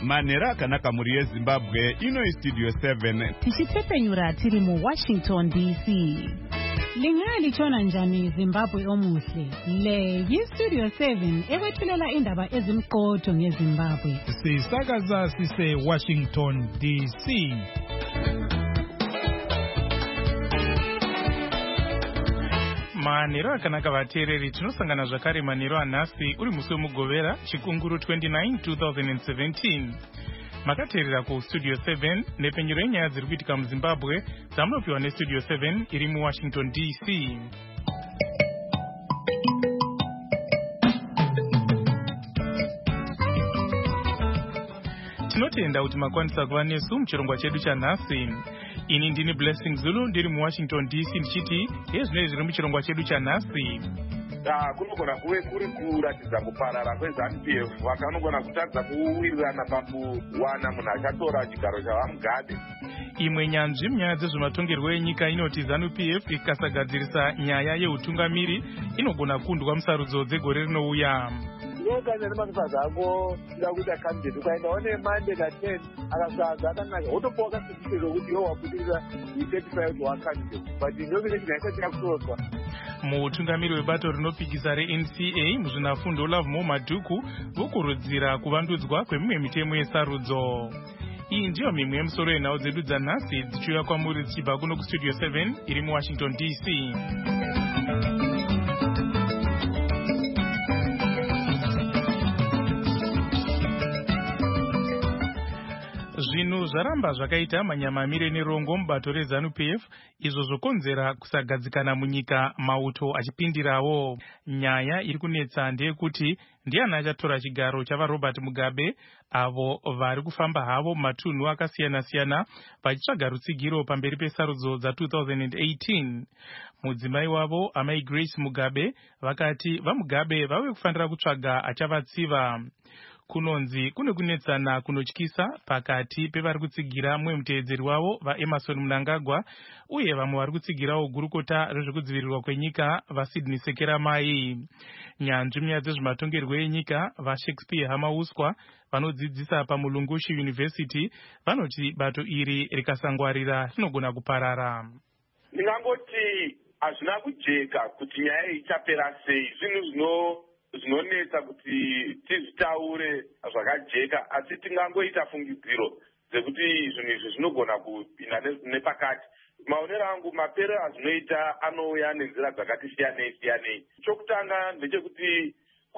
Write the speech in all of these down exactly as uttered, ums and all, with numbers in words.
manhero akanaka mhuri yezimbabwe. Ino studio seven tichitepenyura tiri muWashington D C. Lingalitshona njani Zimbabwe omuhle? Le yi-Studio seven ekwethulela indaba ezimqotho ngeZimbabwe. Sisakaza sise Washington D C. Manhero akanaka vateereri, tinosangana zvakare manhero anhasi uri musi wemugovera chikunguru twenty-nine two thousand seventeen. Makateerera kuStudio seven nepenyero yenyaya dziri kuitika muZimbabwe dzamunopiwa neStudio seven iri muWashington D C. Tinotenda kuti makwanisa kuva nesu muchirongwa chedu chanhasi. Ini ndini Blessing Zulu ndiri muWashington D C ndichiti hezvinoi zviri muchirongwa chedu chanhasi. Kunogona kuve kuri kuratidza kuparara kweZANU-P F wakanogona kutadza kuwirirana pakuwana munhu achatora chigaro chavaMugabe. Imwe nyanzvi munyaya dzezvematongerwo enyika inoti ZANU-P F ikasagadzirisa nyaya yeutungamiri inogona kundwa musarudzo dzegore rinouya. Unoganya nemabasa ako ida kuita candidate ukaendawo nemande ka-ten akasaza akanaka wotopawo kasibise zokuti iwe wabudirira i-thirty-five kuti wakandidate but ndovine chinhaisa chakutorwa. Mutungamiri webato rinopikisa re-N C A muzvinafundo Olavo Madhuku vokurudzira kuvandudzwa kwemimwe mitemo yesarudzo. Iyi ndiyo mimwe yemusoro yenhau dzedu dzanhasi dzichiuya kwamuri dzichibva kuno kuStudio seven iri muWashington D C. Zvinhu zvaramba zvakaita manyamamire nerongo mubato reZANU-P F izvo zvokonzera kusagadzikana munyika, mauto achipindirawo. Nyaya iri kunetsa ndeyekuti ndiani achatora chigaro chavaRobert Mugabe, avo vari kufamba havo mumatunhu akasiyana-siyana vachitsvaga rutsigiro pamberi pesarudzo dza-twenty eighteen. Mudzimai wavo amai Grace Mugabe vakati vaMugabe vave kufanira kutsvaga achavatsiva. Kunonzi kune kunetsana kunotyisa pakati pevari kutsigira mumwe muteedzeri wavo vaEmerson Mnangagwa uye vamwe vari kutsigirawo gurukota rezvekudzivirirwa kwenyika vaSydney Sekeramai. Nyanzvi munyaya dzezvematongerwo enyika vaShakespeare Hamauswa vanodzidzisa paMulungushi University vanoti bato iri rikasangwarira rinogona kuparara. Ndingangoti hazvina kujeka kuti nyaya ichapera sei. Zvinhu zvino zvinonetsa kuti tizvitaure zvakajeka, asi tingangoita fungidziro dzekuti zvinhu izvi zvinogona kupinda nepakati. Maonero angu mapero azvinoita anouya nenzira dzakati siyanei siyanei. Chokutanga ndechekuti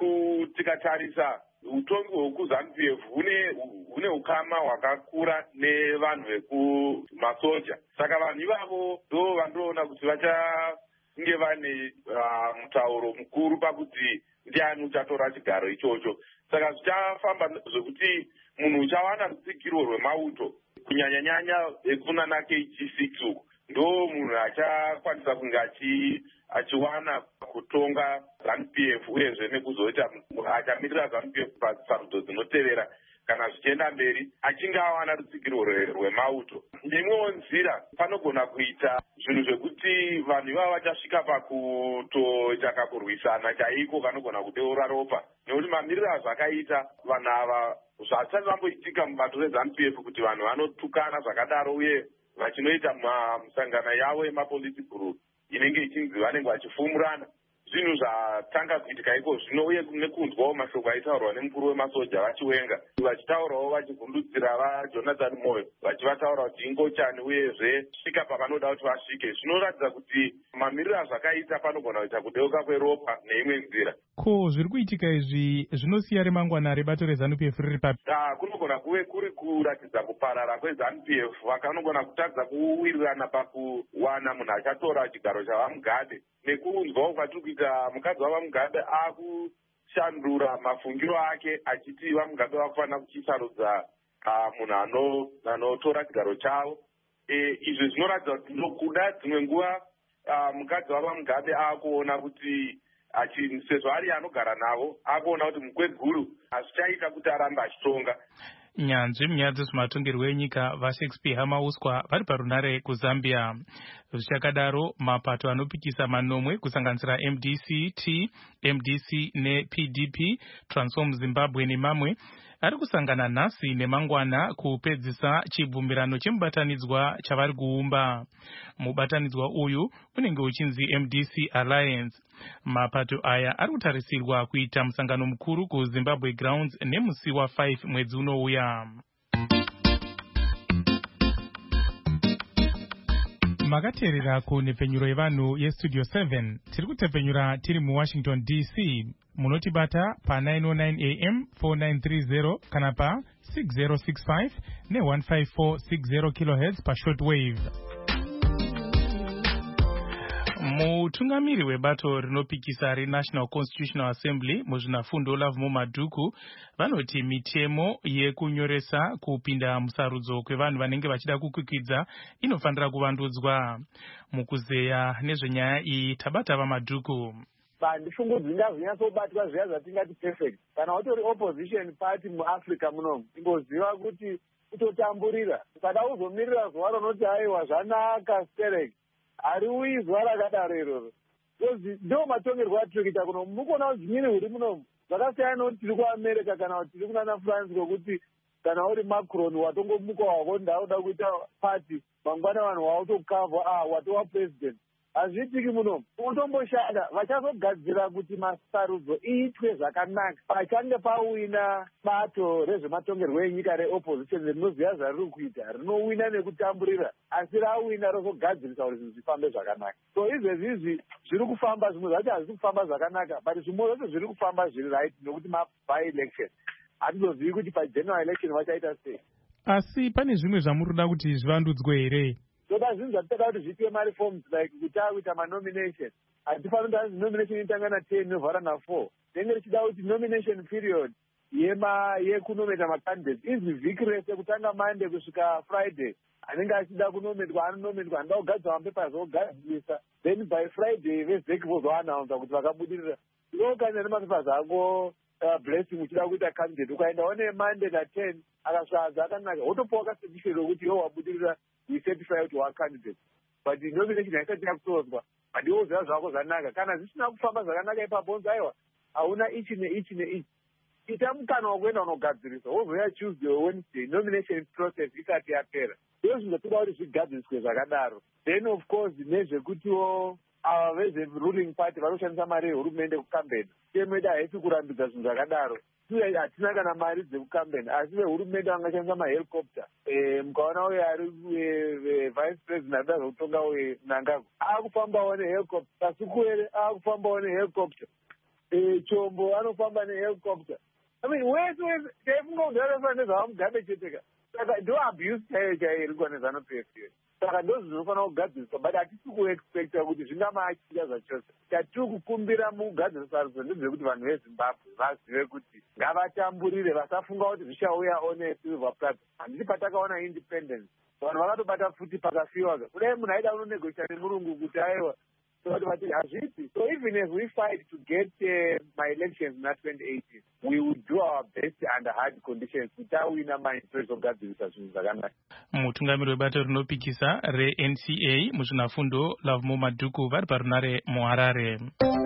tikatarisa utongi hwekuZANU-P F hune ukama hwakakura nevanhu vekumasoja. Saka vanhu ivavo ndo vandoona kuti vachange vane mutauro mukuru pakuti ndiani uchatora chigaro ichocho. Saka zvichafamba zvekuti munhu uchawana rutsigiro rwemauto kunyanya-nyanya ekunana K G six uku ndo munhu achakwanisa kunge achiwana kutonga ZANU-P F uyezve nekuzoita achamirira ZANU-P F pasarudzo dzinotevera kana zvichienda mberi achinge awana rutsigiro rwemauto. Neimwewo nzira panogona kuita zvinhu zvekuti vanhu ivavo vachasvika pakutoita kakurwisana chaiko kanogona kudeura ropa, nekuti mamiriro azvakaita vanhu ava zvasati vamboitika mubato reZANU-P F kuti vanhu vanotukana zvakadaro uye vachinoita musangano yavo yemapolisi group inenge ichinzi vanenge vachifumurana. Zvinhu zvatanga kuitika iko zvino uye nekunzwawo mashoko aitaurwa nemukuru wemasoja vachiwenga vachitaurawo vachivhundutsira vaJonathan Moyo vachivataura kuti ingochani uyezve svika pavanoda kuti vasvike. Zvinoratidza kuti mamiriro azvakaita panogona kuita kudeuka kweropa neimwe nzira. Ko zviri kuitika izvi zvinosiya remangwana rebato reZANU-P F riri papi? Kunogona kuve kuri kuratidza kuparara kweZANU-P F vakanogona kutadza kuwirirana pakuwana munhu achatora chigaro chavaMugabe. Nekunzwawo kwatiri kuita mukadzi wavaMugabe akushandura mafungiro ake achiti vaMugabe vakufanira kuchisarudza munhu anotora chigaro chavo. Izvi zvinoratidza kuti nokuda dzimwe nguva mukadzi wavaMugabe akuona kuti sezvo ari anogara navo akuona kuti mukweguru hazvichaita kuti arambe achitonga. Nyanzvi munyaya dzezvematongerwo enyika vaShakespeare Hamauswa vari parunare kuZambia. Zvichakadaro mapato anopikisa manomwe kusanganisira M D C T, M D C neP D P, Transform Zimbabwe nemamwe ari kusangana nhasi nemangwana kupedzisa chibvumirano chemubatanidzwa chavari kuumba. Mubatanidzwa uyu unenge uchinzi M D C Alliance. Mapato aya ari kutarisirwa kuita musangano mukuru kuZimbabwe Grounds nemusi wa five mwedzi unouya. Makateerera kunhepfenyuro yevanhu yestudio seven. Tiri kutepfenyura tiri muWashington D C. Munotibata pa nine oh nine A M four nine three zero kana pa six zero six five ne one five four six zero kilohertz pa shortwave. Mutungamiri webato rinopikisa reNational Constitutional Assembly muzvinafundo Lovemore Madhuku vanoti mitemo yekunyoresa kupinda musarudzo kwevanhu vanenge vachida kukwikidza inofanira kuvandudzwa. Mukuzeya nezvenyaya iyi tabata vaMadhuku. Pandishungudzi ngazvinyatsobatwa zviya zvatingati perfect. Kana utori opposition party muAfrica munomu, ingoziva kuti kutotamburira. Kada uzomirira zuva ronoti aiwa zvanaka sterek. Ari uyi zuva rakadaro iroro. Ndo matongerwo atirikuita kuno. Mukuona kuti zvinyini huri munomu. Zvakasiyana nekuti tiri kuAmerica kana kuti tiri kunana France kokuti kana uri Macron watongomuka wako ndauda kuita party mangwana vanhu wautokavha ah watova president. Hazviitiki munomu. Utomboshanda vachazogadzira kuti masarudzo iitwe zvakanaka. Pachange pawina bato rezvematongerwo enyika reopposition rinoziva zvariri kuita, rinowina nekutamburira, asi rawina rozogadzirisa kuti zvinhu zvifambe zvakanaka. So izvezvi izvi zviri kufamba, zvimwe zvacho hazvisi kufamba zvakanaka, but zvimwe zvacho zviri kufamba zviri right nokuti ma-by election. Hatizozivi kuti pageneral election vachaita sei. Asi pane zvimwe zvamurikuda kuti zvivandudzwe here? Toda zvinhu zvatitoda kuti zvipiwe mareforms like kuti akuita manomination. Hatifaniri kuti nomination inotanga na ten novhara na four. Tenge richida kuti nomination period yema yekunometa macandidates izivhiki rese kutanga Monday kusvika Friday. Anenge achida kunometwa anonometwa anoda kugadzira mapepers ogadzirisa. Then by Friday vezeki vozoannounce kuti vakabudirira. Iwo kana nemapepers ako Uh, blessing uchida kuita candidate ukaenda one Monday na ten akasvaza akanaka wotopawo kacertificate rokuti iwo wabudirira kucertify kuti wa candidate, but nomination haisati yakutorwa, but iwo zviya zvako zvanaka. Kana zvisina kufamba zvakanaka ipapo unzi aiwa hauna ichi neichi neichi, ita mukana wekuenda unogadzirisa wozoya Tuesday or Wednesday nomination process isati yapera. Ndizvo zvinotoda kuti zvigadziriswe zvakadaro. Then of course nezvekutiwo ava vezve-ruling party vanoshandisa mari yehurumende kukambeni. Temeda haisi kurambidza zvinhu zvakadaro. Uye hatina kana mari dzekukambeni, asi vehurumende vangashandisa mahelicopter. E, mukaona uye ari vice president arida zvokutonga uye Mnangagwa akufambawo nehelicopter. Kasukuere akufambawo nehelicopter. E, Chombo anofamba nehelicopter. I mean, wese wese taifunga kuti vanofanira nezvavamugabe cheteka. Saka ndo abuse chaiyo chaiyo iri kuwa nezvanup f yo. Saka ndo zvinofanira kugadziriswa, but hatisi kuexpecta kuti zvingamachita zvachose. Chatiri kukumbira mukugadzirisa sarudzo ndezvekuti vanhu veZimbabwe vazive kuti ngavatamburire, vasafunga kuti zvichauya one silver platter. Handiti patakaona independence vanhu vakatobata futi pakafiwa. Kudai munhu aida kunonegotiate nemurungu kuti aiwa hazviti. So even if we fight to get uh, my elections in twenty eighteen, we will do our best under hard conditions kuti awina mainterest ogadzirisa zvinhu zvakanaka. Mutungamiri webato rinopikisa reN C A muzvinafundo Lovemore Madhuku vari parunare muHarare.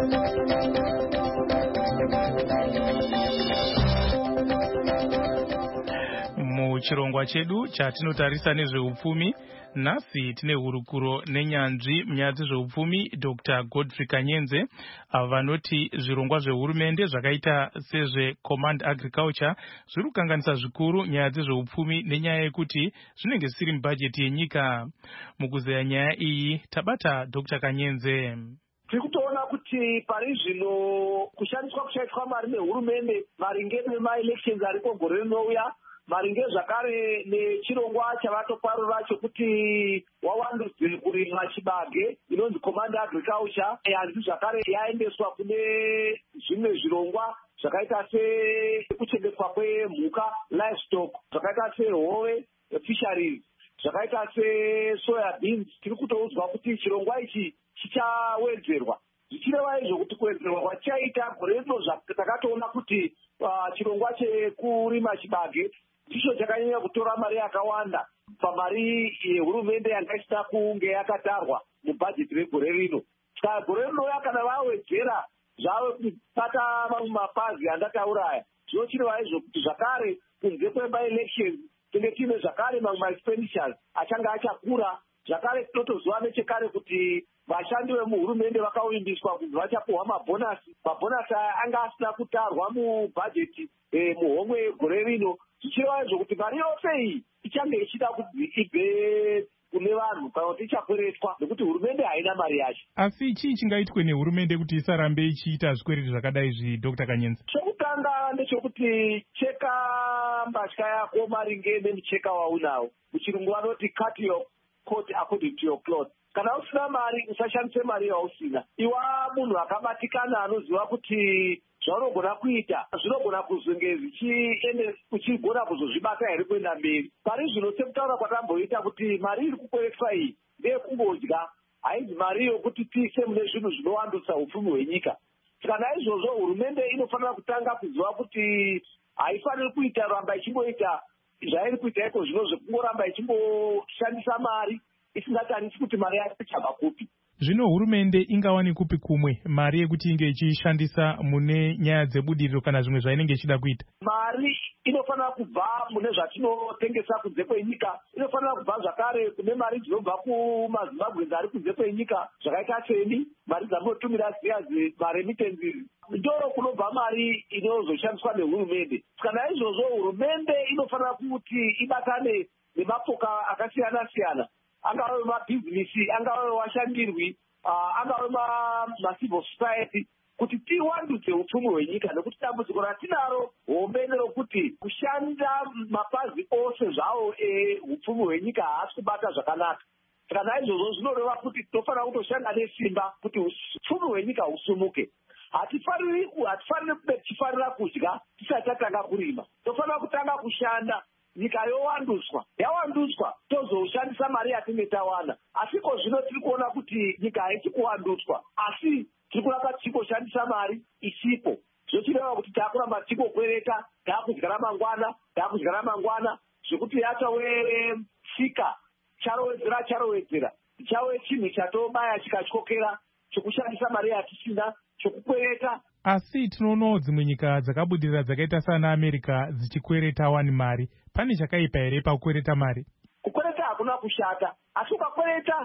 Muchirongwa chedu chatinotarisa nezveupfumi, nhasi tine hurukuro nenyanzvi munyaya dzezveupfumi Doctor Godfrey Kanyenze vanoti zvirongwa zvehurumende zvakaita sezveCommand Agriculture zviri kukanganisa zvikuru nyaya dzezveupfumi nenyaya yekuti zvinenge zvisiri mubhajeti yenyika. Mukuzeya nyaya iyi tabata Doctor Kanyenze. Tiri kutoona kuti pari zvino kushandiswa kuchaitwa mari nehurumende maringe nemaelections ariko gore rinouya, maringe zvakare nechirongwa chavatoparura chokuti wawandudzwe kurima chibage inonzi Command Agriculture, hanzi zvakare yaendeswa kune zvimwe zvirongwa zvakaita sekuchengetwa kwemhuka livestock, zvakaita sehove fisheries, zvakaita sesoya beans. Tiri kutoudzwa kuti chirongwa ichi chichawedzerwa. Zvichireva izvo kuti kuwedzerwa kwachaita gore rino takatoona kuti uh, chirongwa chekurima chibage ndicho chakanyanya kutora mari yakawanda pamari yehurumende yanga isina kunge yakatarwa mubhajeti regore rino. Saka gore rino kana vawedzera zvave kubata mamwe mapazi andataura aya zvinochireva izvo kuti zvakare kunze kwemaelections tinge tiine zvakare mamwe maexpenditures achanga achakura. Zvakare tinotoziva nechekare kuti vashandi vemuhurumende vakauimbiswa kuti vachapuhwa mabhonasi. Mabhonasi aya anga asina kutarwa mubhajeti muhomwe gore rino, zvichireva izvo kuti mari yose iyi ichange ichida kuti ibve kune vanhu kana kuti ichakweretwa nekuti hurumende haina mari yacho. Asi chii chingaitwe nehurumende kuti isarambe ichiita zvikwereti zvakadai izvi, Dr Kanyenze? Chekutanga ndechekuti cheka mbatya yako maringe nemucheka waunawo. Muchirungu vanoti cut your coat according to your cloth. Kana usina mari usashandise mari yausina. Iwa munhu akabatikana anoziva kuti zvaunogona kuita zvinogona kuzonge zvichiende uchigona kuzozvibata here kuenda mberi. Pari zvino sekutaura kwatamboita kuti mari iri kukweretwa iyi ndeyekungodya, haizi mari yokuti tiise mune zvinhu zvinowandutsa upfumi hwenyika. Saka naizvozvo hurumende inofanira kutanga kuziva kuti haifaniri kuita ramba ichingoita zvairi kuita iko zvino zvekungoramba ichimboshandisa mari isingatarisi kuti mari yacho ichabva kupi. Zvino hurumende ingawani kupi kumwe mari yekuti inge ichishandisa mune nyaya dzebudiriro kana zvimwe zvainenge ichida kuita? Mari inofanira kubva mune zvatinotengesa kunze kwenyika, inofanira kubva zvakare kune mari dzinobva kumazimbabwe ari kunze kwenyika zvakaita seni, mari dzanotumira ziyazi maremittance, ndoro kunobva mari inozoshandiswa nehurumende. Saka naizvozvo hurumende inofanira kuti ibatane nemapoka akasiyana siyana, angave mabhizinisi, angave washandirwi, uh, angave macivil society, kuti tiwandudze upfumi hwenyika, nekuti dambudziko ratinaro hombe nerokuti kushanda mapazi ose zvawo eupfumi hwenyika haasi kubata zvakanaka. Saka naizvozvo zvinoreva kuti tofanira kutoshanda nesimba kuti upfumi hwenyika husumuke. Hatifaniri hatifaniri kube tichifanira kudya tisati tatanga kurima. Tofanira kutanga kushanda. Nyika yowanduswa, yawandutswa tozoshandisa mari yatinge tawana. Asiko zvino tiri kuona kuti nyika haisi kuwandutswa, asi tiri kuramba tichingoshandisa mari isipo. Zvochireva kuti taakuramba tichingokwereta, taakudya ramangwana, taakudya ramangwana, zvekuti yatowetsika charowedzera charowedzera. Chave chinhu chatobaya chikatyokera chokushandisa mari yatisina, chokukwereta. Asi tinoonawo dzimwe nyika dzakabudirira dzakaita sana America dzichikwereta wani mari. Pane chakaipa here pakukwereta mari? Kukwereta hakuna kushata, asi ukakwereta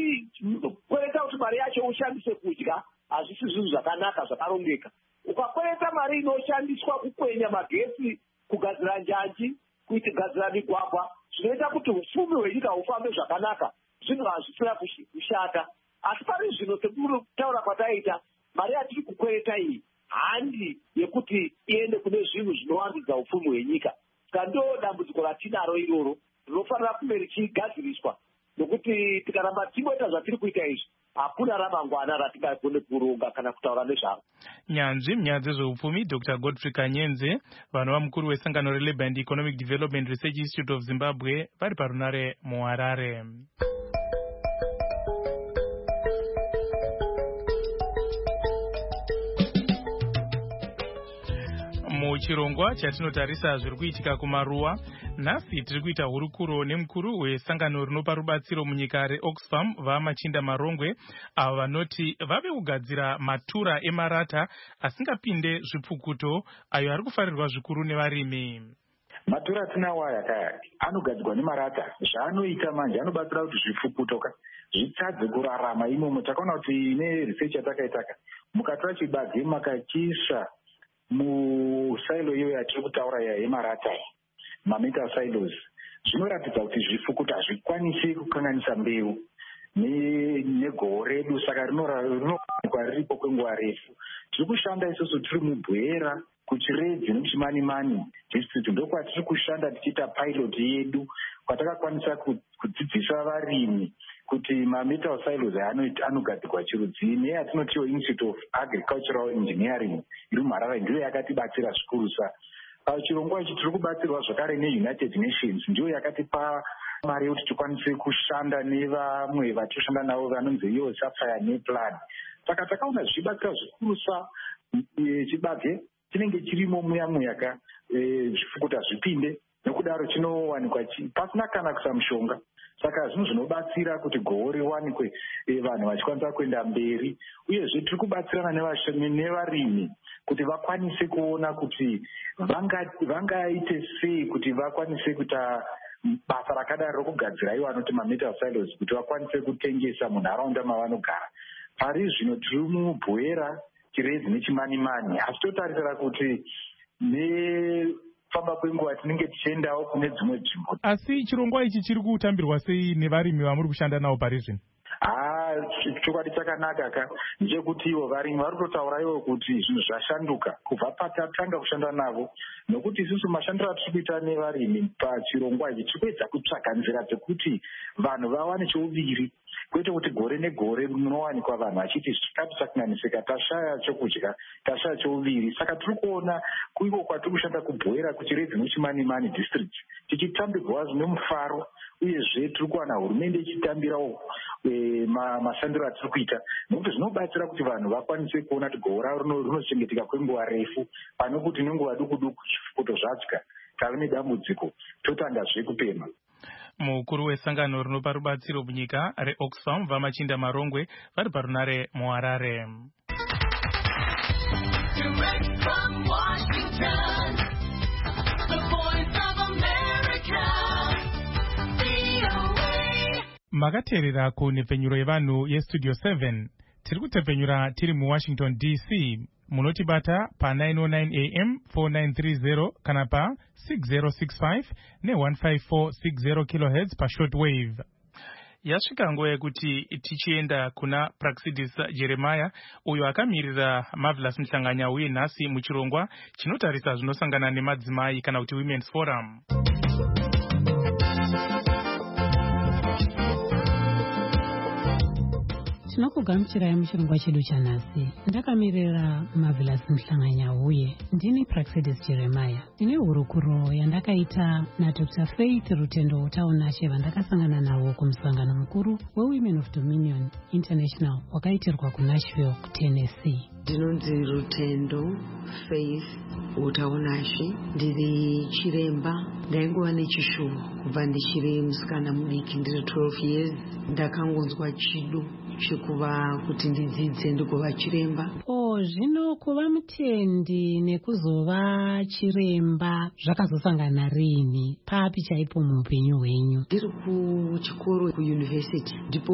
uchikwereta kuti mari yacho ushandise kudya hazvisi zvinhu zvakanaka zvakarongeka. Ukakwereta mari inoshandiswa kukwenya magetsi, kugadzira njanji, kugadzira migwagwa, zvinoita kuti upfumi hwenyika hufambe zvakanaka, zvinhu hazvisina kushata. Asi pari zvino sekutaura kwataita, mari yatiri kukwereta iyi handi yekuti iende kune zvinhu zvinowandudza upfumi hwenyika. Saka ndo dambudziko ratinaro iroro rinofanira kunge richigadziriswa, nokuti tikaramba tingoita zvatiri kuita izvi hakuna ramangwana ratingagone kuronga kana kutaura nezvaro. Nyanzvi munyaya dzezveupfumi Dr Godfrey Kanyenze, vanova mukuru wesangano reLabour and Economic Development Research Institute of Zimbabwe, vari parunare muHarare. Muchirongwa chatinotarisa zviri kuitika kumaruwa, nhasi tiri kuita hurukuro nemukuru wesangano rinopa rubatsiro munyika reOxfam vaMachinda Marongwe, avo vanoti vave kugadzira matura emarata asingapinde zvipfukuto ayo ari kufarirwa zvikuru nevarimi. Matura atinawo aya anogadzirwa nemarata. Zvaanoita manje anobatsira kuti zvipfukutoka zvitadze kurarama imomo. Takaona kuti neresearch yatakaitaka mukatora chibage makachisva musailo iyo yatiri kutaura yemarata mametal silos, zvinoratidza kuti zvifukuto hazvikwanisi kukanganisa mbeu negoho redu, saka rinowanikwa riripo kwenguva refu. Tiri kushanda isusu tiri mubwera kuchiredzi nechimanimani district, ndokwatiri kushanda tichiita pilot yedu kwatakakwanisa kudzidzisa varimi kuti mametal silos anogadzirwa chirudzii. Neyatinotiwo Institute of Agricultural Engineering iri muHarare ndiyo yakatibatsira zvikurusa. Pachirongwa ichi tiri kubatsirwa zvakare neUnited Nations, ndiyo yakatipa mari yekuti tikwanise kushanda nevamwe vatinoshanda navo vanonzi iyo Sapphire nePlan. Saka takaona zvichibatsira zvikurusa. Chibage chinenge chirimo muya muyaka zvifukuta zvipinde, nokudaro chinowanikwa pasina kana kusamushonga. Saka zvinhu zvinobatsira kuti goho riwanikwe vanhu vachikwanisa kuenda mberi. Uyezve tiri kubatsirana nevarimi kuti vakwanise kuona kuti vangaite sei kuti vakwanise kuita basa rakadaro rokugadzira iwo anoti mametal silos kuti vakwanise kutengesa munharaunda mavanogara. Pari zvino tiri mubhoera chirezi nechimanimani, asi totarisira kuti nefamba kwenguva tinenge tichiendawo kune dzimwe nzvimbo. Asi chirongwa ichi chiri kutambirwa sei nevarimi vamuri kushanda navo pari zvino? Ah, chokwadi chakanaka ka ndechekuti ivo varimi vari kutotaura ivo kuti zvinhu zvashanduka kubva patatanga kushanda navo, nokuti isusu mashandiro atiri kuita nevarimi pachirongwa ichi tiri kuedza kutsvaga nzira dzekuti vanhu vawane chouviri, kwete kuti gore negore munowanikwa vanhu vachiti zvikati chakunganisika tashaya chokudya, tashaya chouviri. Saka tiri kuona kuivo kwatiri kushanda kubhoera kuchirezi nechimanimani district tichitambirwa zvine mufaro, uyezve tiri kuwana hurumende ichitambirawo mashandiro atiri kuita, nokuti zvinobatsira kuti vanhu vakwanise kuona kuti gora rinochengetika kwenguva refu, pane kuti nenguva duku duku chifukuto zvadya tave nedambudziko totangazve kupema. Mukuru wesangano rinopa rubatsiro munyika reOxfam Vamachinda Marongwe vari parunare muHarare. Makateerera kunhepfenyuro yevanhu yestudio seven. Tiri kutepfenyura tiri muWashington D C. Munotibata pa nine oh nine A M four nine three zero kana pa six zero six five ne one five four six zero kilohertz pa shortwave. Yasvika nguva yekuti tichienda kuna Praxidis Jeremiah uyo akamirira Marvelous Mhlanganya uye nhasi muchirongwa chinotarisa zvinosangana nemadzimai kana kuti Women's Forum. Tinokugamuchirai muchirongwa chedu chanhasi. Ndakamirira Marvelous Mhlanganya uye ndini Praxidis Jeremiah. Ndine hurukuro yandakaita naDr Faith Rutendo Taunashe vandakasangana navo kumusangano mukuru weWomen of Dominion International wakaitirwa kuNashville, Tennessee. Ndinonzi Rutendo Faith Utaunashe, ndiri chiremba. Ndaingova nechishuwo kubva ndichiri musikana mudiki, ndiri twelve years. Ndakangonzwa chido chekuva kuti ndidzidze ndikuva chiremba. O zvino kuva mutendi nekuzova chiremba zvakazosangana rini? Papi chaipo muupenyu hwenyu? Ndiri kuchikoro kuyunivhesiti ndipo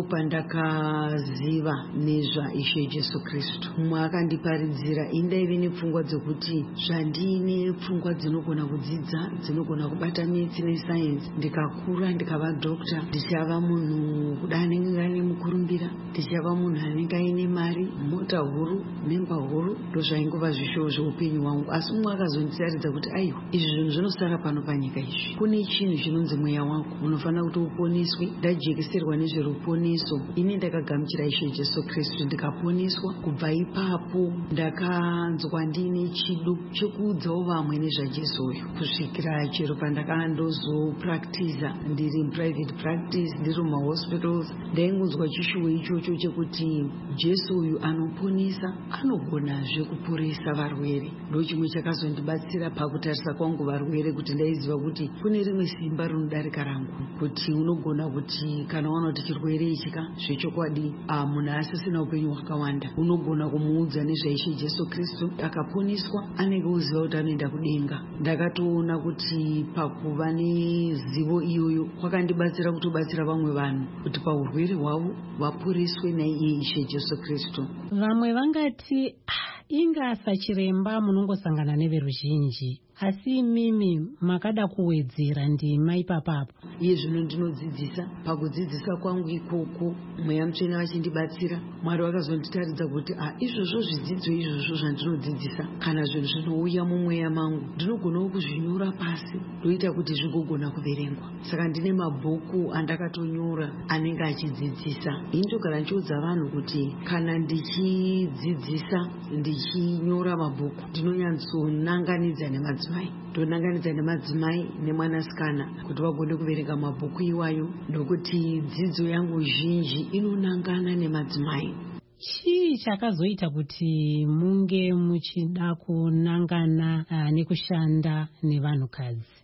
pandakaziva nezva Ishe Jesu Kristu. Mumwe akandiparidzira indaive nepfungwa dzokuti zvandine pfungwa dzinogona kudzidza, dzinogona kubata metsi nesayensi, ndikakura ndikava dhokta, ndichava munhu kuda anenge aine mukurumbira, ndichava munhu anenge aine mari, mota huru, memba huru, ndozvaingova zvishowo zveupenyu hwangu. Asi mumwe akazonditaridza kuti aiwa, izvi zvinhu zvinosara pano panyika izvi. Kune chinhu chinonzi mweya wako unofanira kuti uponeswe. Ndajekeserwa nezveruponeso. Ini ndakagamuchira Ishe Jesu Kristu ndikaponeswa. Kubva ipapo ndakanzwa ndine chido chekuudzawo vamwe nezvaJesu uyu, kusvikira chero pandakandozopractiza ndiri muprivate practice, ndiri mumahospitals. Ndaingonzwa chishuwo ichocho chekuti Jesu uyu anoponesa, anogonazve kuporesa varwere. Ndo chimwe chakazondibatsira pakutarisa kwangu varwere, kuti ndaiziva kuti kune rimwe simba rinodarika rangu, kuti unogona kuti kana waona kuti chirwere ichika zvechokwadi munhu asisina upenyu hwakawanda, unogona kumuudza nezvaIshe Jesu Kristu akaponeswa, anenge oziva kuti anoenda kudenga. Ndakatoona kuti pakuva nezivo iyoyo kwakandibatsira kutobatsira vamwe vanhu kuti paurwere hwavo vaporeswe naiye Ishe Jesu Kristu. Vamwe vangati inga sachiremba munongosangana neveruzhinji, asi mimi makada kuwedzera ndima ipapapo. Iye zvino ndinodzidzisa. Pakudzidzisa kwangu ikoko mweya mutsvene vachindibatsira, Mwari vakazonditaridza kuti ah, izvozvo zvidzidzo izvozvo zvandinodzidzisa kana zvinhu zvinouya mumweya mangu ndinogonawo kuzvinyora pasi, ndoita kuti zvigogona kuverengwa. Saka ndine mabhuku andakatonyora anenge achidzidzisa. Ini ndogara ndichiudza vanhu kuti kana ndichidzidzisa ndichinyora mabhuku ndinonyatsonanganidza nemadzimai, ndonanganidza nemadzimai nemwanasikana kuti vagone kuverenga mabhuku iwayo, nokuti dzidzo yangu zhinji inonangana nemadzimai. Chii chakazoita kuti munge muchida kunangana uh, nekushanda nevanhukadzi?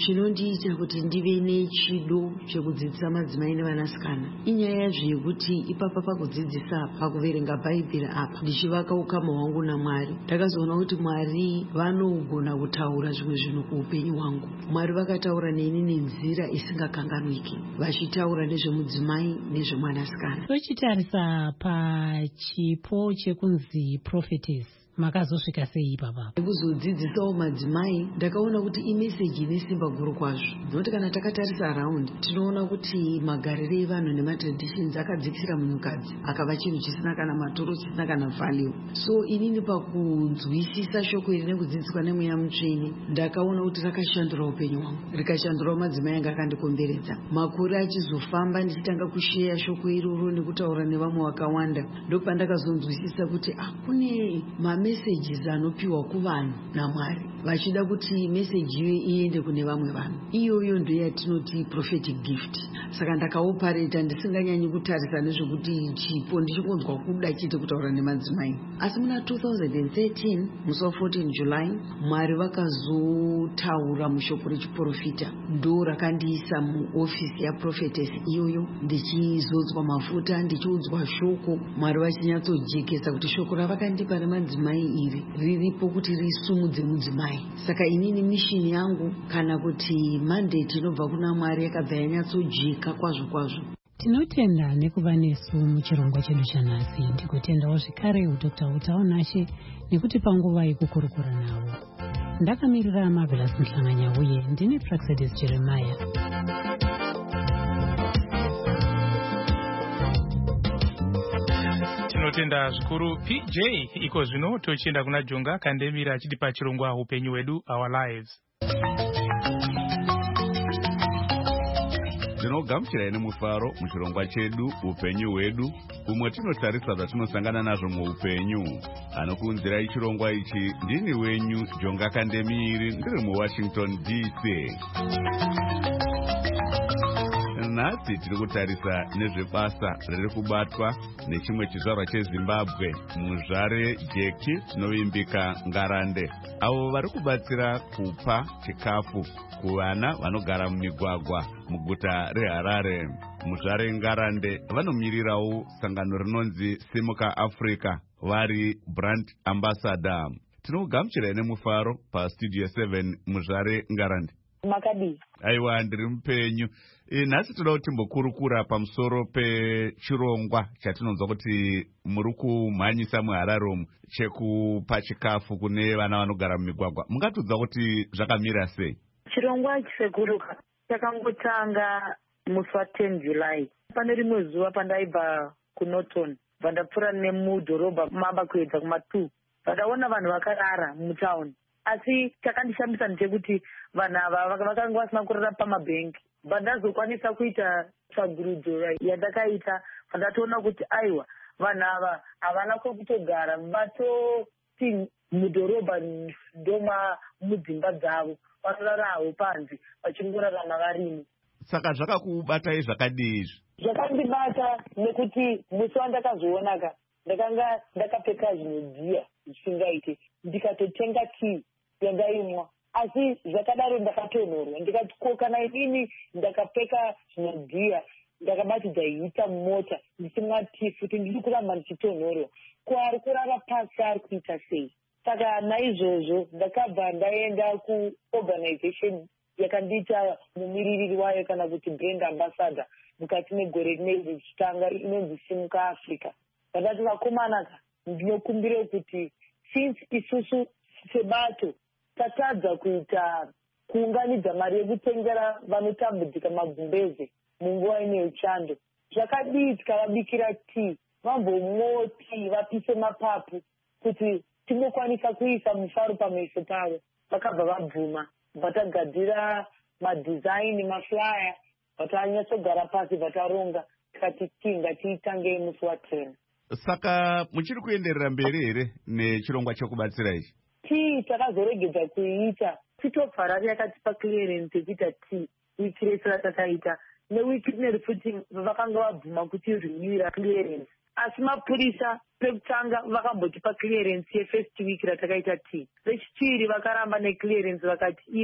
chinondiita kuti ndive nechido chekudzidzisa madzimai nevanasikana inyaya zvekuti ipapa pakudzidzisa pakuverenga bhaibheri apa ndichivaka ukama hwangu naMwari ndakazoona kuti Mwari vanogona kutaura zvimwe zvinhu kuupenyu hwangu. Mwari vakataura neni nenzira isingakanganwiki vachitaura nezvemudzimai nezvemwanasikana. Tochitarisa pachipo chekunzi prophetess makazosvika sei papa? Kuzodzidzisawo madzimai ndakaona kuti imeseji ine simba guru kwazvo. Noti kana takatarisa around tinoona kuti magariro evanhu nematraditions akadzikisira munhukadzi akava chinhu chisina kana matoro chisina kana value. So inini pakunzwisisa shoko iri nekudzidziswa nemweya mutsvene ndakaona kuti rakashandura upenyu hwangu rikashandurawo madzimai anga akandikomberedza. Makore achizofamba ndichitanga kusheya shoko iroro nekutaura nevamwe vakawanda ndopandakazonzwisisa kuti ah kune messages anopiwa kuvanhu naMwari vachida kuti message iyo iende kune vamwe vanhu. Iyoyo ndiyo yatinoti prophetic gift. Saka ndakaopareta ndisinganyanyi kutarisa nezvekuti chipo ndichikonzwa kuda chete kutaura nemadzimai. Asi muna two thousand thirteen musi wa fourteen July Mwari vakazotaura mushoko rechiprofita ndo rakandiisa muofisi yaprophetess iyoyo ndichizodzwa mafuta ndichiudzwa shoko Mwari vachinyatsojekesa kuti shoko ravakandipa remadzimai iri riripo kuti risumudze mudzimai. Saka inini mishini yangu kana kuti mandate inobva kuna Mwari yakabva yanyatsojeka kwazvo kwazvo. Tinotenda nekuva nesu muchirongwa chedu chanhasi. Ndikutendawo zvekare udokta Utaonashe nekuti panguva yekukurukura navo. Ndakamirira Marvelous Mhlanganya uye ndine Praxedes Jeremiah. Tinotenda zvikuru P J. Iko zvino tochienda kuna Jonga Kandemira achitipa chirongwa upenyu wedu, our lives. Ndinogamuchirai nemufaro muchirongwa chedu upenyu wedu umwe tinotarisa zvatinosangana nazvo muupenyu. Anokuunzirai chirongwa ichi ndini wenyu Jonga Kandemiri ndiri muWashington D C. Nhasi tiri kutarisa nezvebasa riri kubatwa nechimwe chizvarwa cheZimbabwe, muzvare Jeki Novimbika Ngarande, avo vari kubatsira kupa chikafu kuvana vanogara mumigwagwa muguta reHarare. Muzvare Ngarande vanomirirawo sangano rinonzi Simuka Africa vari brand ambassador. Tinogamuchirai nemufaro pastudio seven muzvare Ngarande. Makadi. Aiwa ndiri mupenyu. E, nhasi toda kuti timbokurukura pamusoro pechirongwa chatinonzwa kuti muri kumhanyisa muHarare chekupa chikafu kune vana vanogara mumigwagwa. Mungatudza kuti zvakamira sei? Chirongwa chikuruka chakangotanga musi wa ten July. Pane rimwe zuva pandaibva kuNorton vandapfuura nemudhorobha mamba kuedza kuma two vandaona vanhu vakarara mutauni. Asi chakandishambisa ndechekuti vanhu ava vakanga vasina kurara pamabhengi. Vandazokwanisa kuita tsvagurudzo yandakaita vandatoona kuti aiwa vanhu ava havana kwekutogara vatoti mudhorobha ndoma mudzimba dzavo vanorara havo panze vachingorarama varimo. Saka zvakakubatai zvakadii izvi? Zvakandibata nekuti musi wandakazoonaka ndakanga ndakapfeka zvinodhiya zvisingaite ndikatotenga tii yandaimwa. Asi zvakadaro ndakatonhorwa ndikati ko kana inini ndakapfeka zvinodhiya ndakabatidza hita mumota ndichimwa tii futi ndiri kuramba ndichitonhorwa ko ari kurara pasi ari kuita sei? Saka naizvozvo ndakabva ndaenda kuorganization yakandiita mumiririri wayo kana kuti brand ambassador mukati megore rineri richitanga inonzi Simuka Africa. Vandati vakomanaka ndinokumbire kuti since isusu sebato tatadza kuita kuunganidza mari yekutengera vanotambudzika magumbeze munguva ine uchando, zvakadii tikavabikira tii vambomwawo tii vapise mapapu kuti tinokwanisa kuisa mufaro pameso pavo. Vakabva vabvuma vatagadzira madhizaini maflyer vatanyatsogara pasi vataronga tikati tii ngatiitange musi wa ten. Saka muchiri kuenderera mberi here nechirongwa chekubatsira ichi? Tii takazoregedza kuiita titobva rari yakatipa clearance yekuita tii wiki rese ratakaita newiki rineri futi vakanga vabvuma kuti rinwira clearance. Asi mapurisa pekutanga vakambotipa clearance yefirst week ratakaita tii. Vechipiri vakaramba neclearance vakati ivo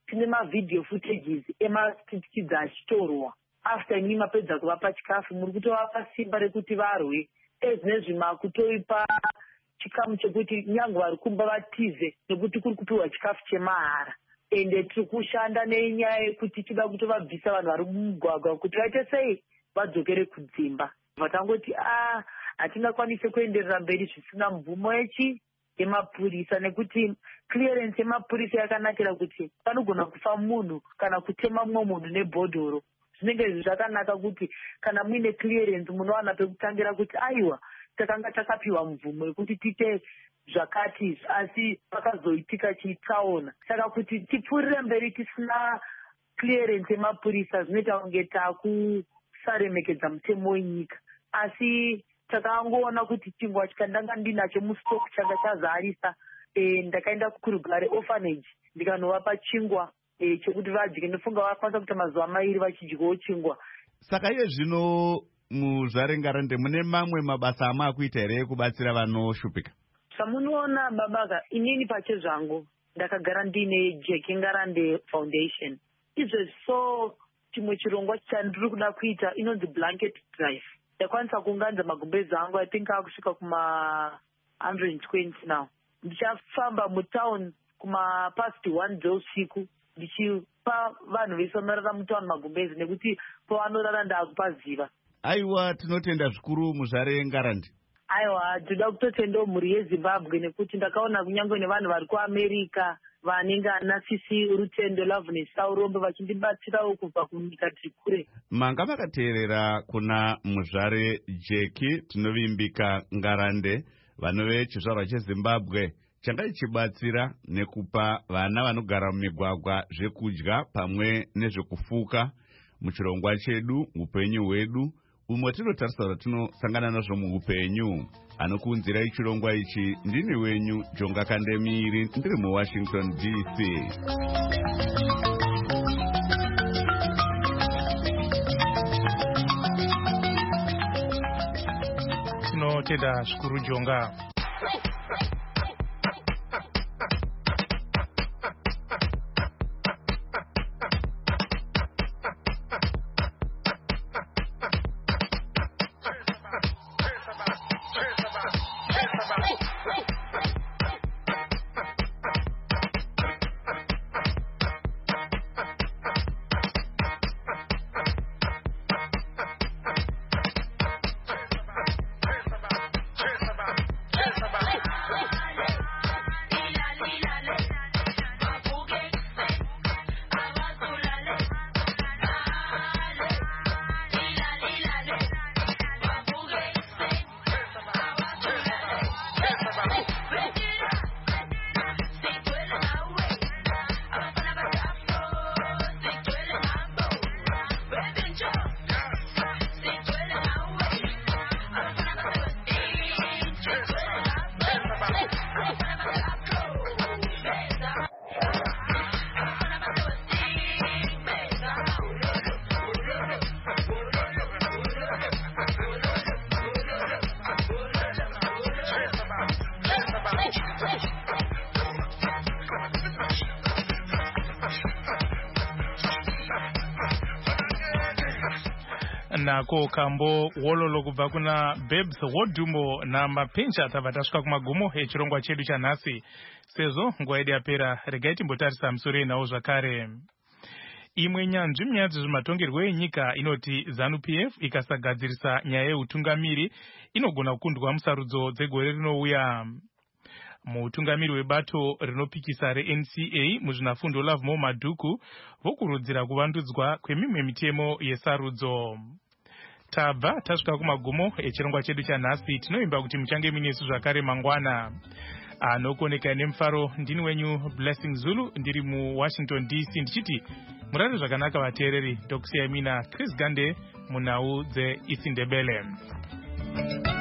tine mavidhiyo footages emakids achitorwa after inini mapedza kuvapa chikafu muri kutovapa simba rekuti varwe ezvinezvi makutoipa chikamu chekuti nyange vari kumba vatize nekuti kuri kupiwa chikafu chemahara ende tiri kushanda nenyaya yekuti tichida kutovabvisa vanhu vari mumugwagwa kuti vaite sei vadzokere kudzimba vatangoti a hatingakwanise kuenderera mberi zvisina mvumo yechi yemapurisa nekuti clearance yemapurisa yakanakira kuti panogona kufa munhu kana kutema mumwe munhu nebhodhoro zvinenge zvakanaka kuti kana muine clearance munowana pekutangira kuti aiwa takanga takapiwa mvumo yekuti tiite zvakati asi pakazoitika chitsaona saka kuti tipfuurire mberi tisina clearance yemapurisa zvinoita kunge takusaremekedza mutemo wenyika asi takangoona kuti chingwa chikandanga ndinacho mustock changa chazarisa e, ndakaenda kurugare orphanage ndikanovapa chingwa e, chekuti vadye ndofunga vakwanisa kuita mazuva mairi vachidyawo chingwa. Saka iye zvino muzvarengarande mune mamwe mabasa amakuita here ekubatsira vanoshupika? Samunoona babaka inini pache zvangu ndakagara ndine Jeki Ngarande Foundation izvo so chimwe chirongwa chandiri kuda kuita inonzi blanket drive. Ndakwanisa kuunganidza magumbezi angu I think akusvika kuma one hundred twenty now. Ndichafamba mutown kuma past one dzeusiku ndichipa vanhu vese vanorara mutown magumbezi nekuti pavanorara ndaakupaziva. Aiwa, tinotenda zvikuru muzvare Ngarande. Aiwa, toda kutotendawo mhuri yeZimbabwe nekuti ndakaona kunyange nevanhu vari kuAmerica vanenge ana Sisi Rutendo Loveness Saurombe vachindibatsirawo kubva kunyika tiri kure. Manga makateerera kuna muzvare Jeki tinovimbika Ngarande vanove chizvarwa cheZimbabwe changa ichibatsira nekupa vana vanogara mumigwagwa zvekudya pamwe nezvekufuka muchirongwa chedu upenyu hwedu umwe tinotarisa kuti tinosangana nazvo muupenyu. Anokuunzirai chirongwa ichi ndini wenyu Jonga Kandemiri ndiri muWashington D C. Tinotenda zvikuru Jonga. Nako kambo wololo kubva kuna Babes Wodumbo na mapencha tabatasvika kumagumo echirongwa chedu chanhasi. Sezvo nguva yedu yapera, regai timbotarisa musoro nawo zvakare. Imwe nyanzvi munyaya dzezvematongerwo enyika inoti ZANU-P F ikasagadzirisa nyaya yeutungamiri inogona kukundwa musarudzo dzegore rinouya. Mutungamiri webato rinopikisa reN C A muzvinafundo Lovemore Madhuku vokurudzira kuvandudzwa kwemimwe mitemo yesarudzo. Tabva tasvika kumagumo echirongwa chedu chanhasi, tinoimba kuti muchange minesu zvakare mangwana. Anokoneka nemufaro ndini wenyu Blessing Zulu ndiri muWashington D C ndichiti murare zvakanaka vateereri. Ndokusiyai mina Chris Gande munhau dzeIsindebele.